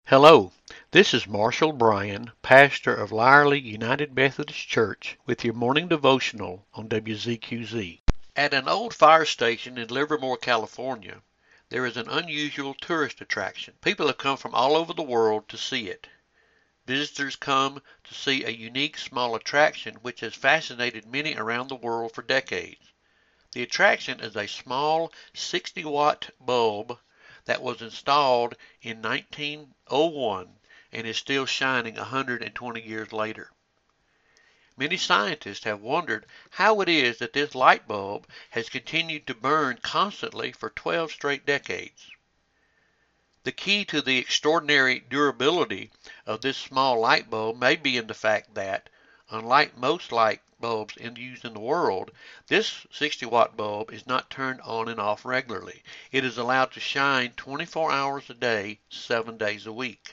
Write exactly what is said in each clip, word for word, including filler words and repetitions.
Hello, this is Marshall Bryan, pastor of Lyerly United Methodist Church, with your morning devotional on W Z Q Z. At an old fire station in Livermore, California, there is an unusual tourist attraction. People have come from all over the world to see it. Visitors come to see a unique small attraction which has fascinated many around the world for decades. The attraction is a small sixty watt bulb that was installed in nineteen oh one and is still shining one hundred twenty years later. Many scientists have wondered how it is that this light bulb has continued to burn constantly for twelve straight decades. The key to the extraordinary durability of this small light bulb may be in the fact that, unlike most light bulbs in use in the world, this sixty watt bulb is not turned on and off regularly. It is allowed to shine twenty-four hours a day, seven days a week.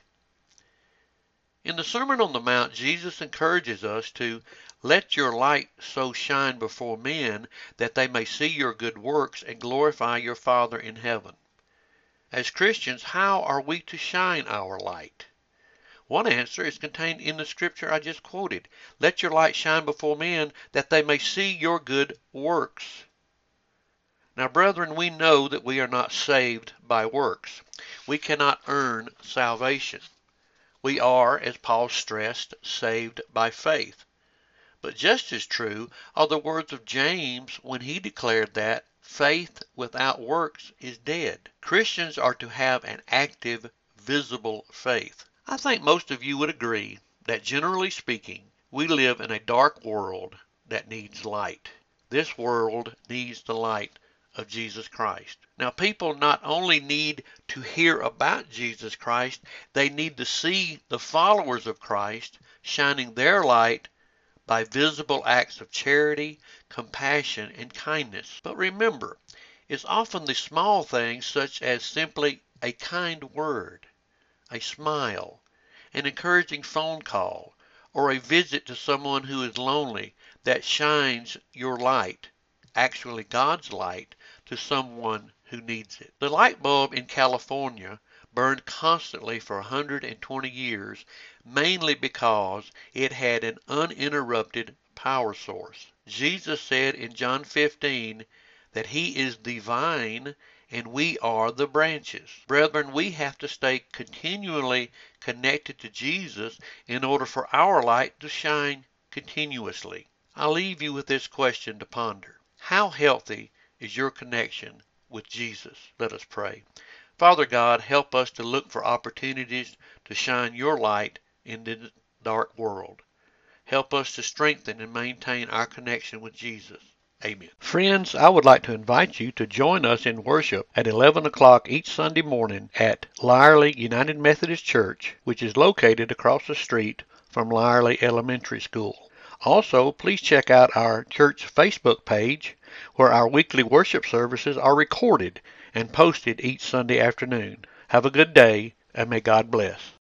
In the Sermon on the Mount, Jesus encourages us to let your light so shine before men that they may see your good works and glorify your Father in heaven. As Christians, how are we to shine our light? One answer is contained in the scripture I just quoted. Let your light shine before men that they may see your good works. Now, brethren, we know that we are not saved by works. We cannot earn salvation. We are, as Paul stressed, saved by faith. But just as true are the words of James when he declared that faith without works is dead. Christians are to have an active, visible faith. I think most of you would agree that, generally speaking, we live in a dark world that needs light. This world needs the light of Jesus Christ. Now, people not only need to hear about Jesus Christ, they need to see the followers of Christ shining their light by visible acts of charity, compassion, and kindness. But remember, it's often the small things such as simply a kind word, a smile, an encouraging phone call, or a visit to someone who is lonely that shines your light, actually God's light, to someone who needs it. The light bulb in California burned constantly for one hundred twenty years, mainly because it had an uninterrupted power source. Jesus said in John fifteen that he is the vine and we are the branches. Brethren, we have to stay continually connected to Jesus in order for our light to shine continuously. I leave you with this question to ponder. How healthy is your connection with Jesus? Let us pray. Father God, help us to look for opportunities to shine your light in this dark world. Help us to strengthen and maintain our connection with Jesus. Amen. Friends, I would like to invite you to join us in worship at eleven o'clock each Sunday morning at Lyerly United Methodist Church, which is located across the street from Lyerly Elementary School. Also, please check out our church Facebook page, where our weekly worship services are recorded and posted each Sunday afternoon. Have a good day, and may God bless.